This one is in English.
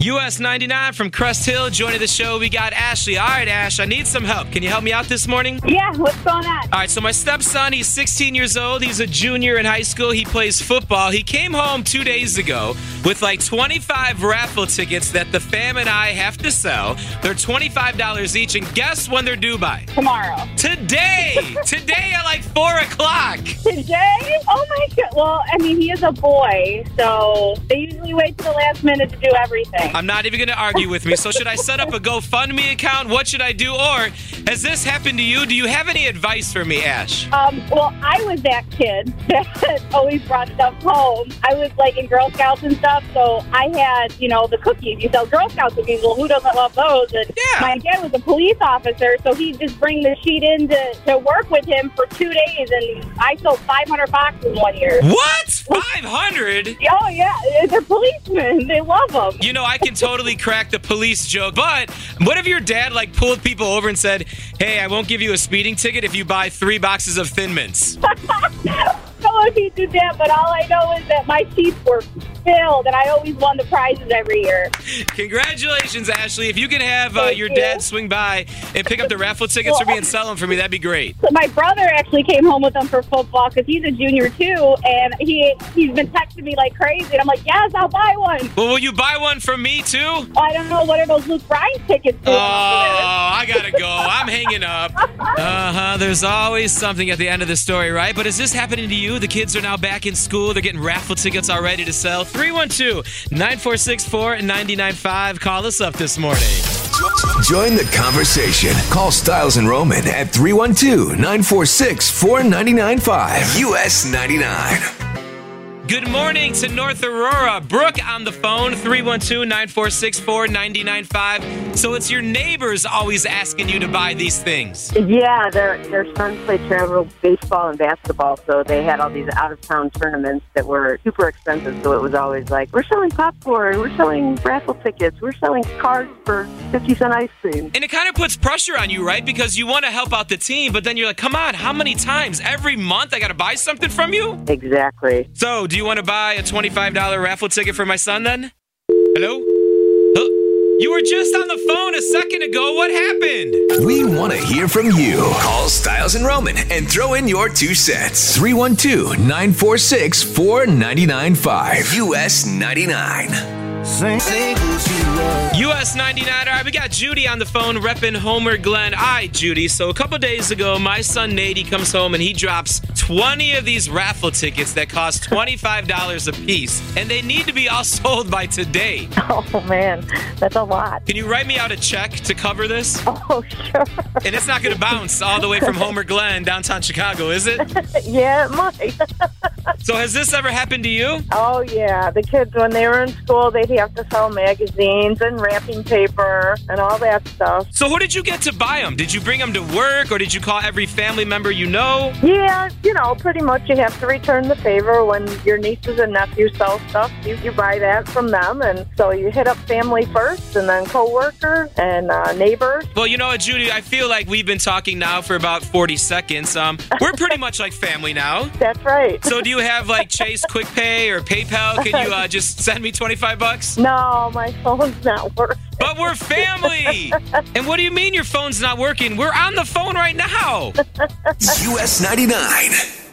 US 99 from Crest Hill joining the show. We got Ashley. All right, Ash, I need some help. Can you help me out this morning? Yeah, what's going on? All right, so my stepson, he's 16 years old. He's a junior in high school. He plays football. He came home 2 days ago with like 25 raffle tickets that the fam and I have to sell. They're $25 each, and guess when they're due by? Tomorrow. Today! Today at like 4 o'clock. Today? Oh my God. Well, I mean, he is a boy, so they usually wait to the last minute to do everything. I'm not even going to argue with me. So should I set up a GoFundMe account? What should I do? Or has this happened to you? Do you have any advice for me, Ash? Well, I was that kid that always brought stuff home. I was like in Girl Scouts and stuff, so I had, the cookies. You sell Girl Scout cookies. Well, who doesn't love those? And my dad was a police officer, so he'd just bring the sheet in to work with him for 2 days, and I sold 500 boxes one year. What? 500? Oh, yeah. They're policemen. They love them. I can totally crack the police joke, but what if your dad pulled people over and said, hey, I won't give you a speeding ticket if you buy 3 boxes of Thin Mints? If he did that, but all I know is that my sheets were filled, and I always won the prizes every year. Congratulations, Ashley. If you can have your dad swing by and pick up the raffle tickets for me and sell them for me, that'd be great. So my brother actually came home with them for football because he's a junior too, and he's been texting me like crazy, and I'm like, yes, I'll buy one. Well, will you buy one from me too? I don't know. What are those Luke Bryan tickets doing? Oh, I gotta go. I'm hanging up. There's always something at the end of the story, right? But is this happening to you? The kids are now back in school. They're getting raffle tickets all ready to sell. 312-946-4995. Call us up this morning. Join the conversation. Call Styles and Roman at 312-946-4995. US 99. Good morning to North Aurora. Brooke on the phone, 312-946-4995. So it's your neighbors always asking you to buy these things. Yeah, their sons play travel baseball and basketball, so they had all these out-of-town tournaments that were super expensive. So it was always like, we're selling popcorn, we're selling raffle tickets, we're selling cards for 50-cent ice cream. And it kind of puts pressure on you, right? Because you want to help out the team, but then you're like, come on, how many times? Every month I got to buy something from you? Exactly. So, do you want to buy a $25 raffle ticket for my son then? Hello? You were just on the phone a second ago. What happened? We want to hear from you. Call Styles and Roman and throw in your 2 cents. 312-946-4995. US 99. US 99. All right, we got Judy on the phone repping Homer Glen. All right, Judy. So a couple days ago, my son Nate, he comes home and he drops 20 of these raffle tickets that cost $25 a piece, and they need to be all sold by today. Oh, man. That's a lot. Can you write me out a check to cover this? Oh, sure. And it's not going to bounce all the way from Homer Glen, downtown Chicago, is it? Yeah, it might. So has this ever happened to you? Oh, yeah. The kids, when they were in school, they'd have to sell magazines and wrapping paper and all that stuff. So who did you get to buy them? Did you bring them to work, or did you call every family member you know? Yeah, pretty much you have to return the favor. When your nieces and nephews sell stuff, you buy that from them. And so you hit up family first, and then co-workers and neighbors. Well, you know what, Judy? I feel like we've been talking now for about 40 seconds. We're pretty much like family now. That's right. So do you have Chase Quick Pay or PayPal? Can you just send me $25? No, my phone's not working. But we're family. And what do you mean your phone's not working? We're on the phone right now. US 99.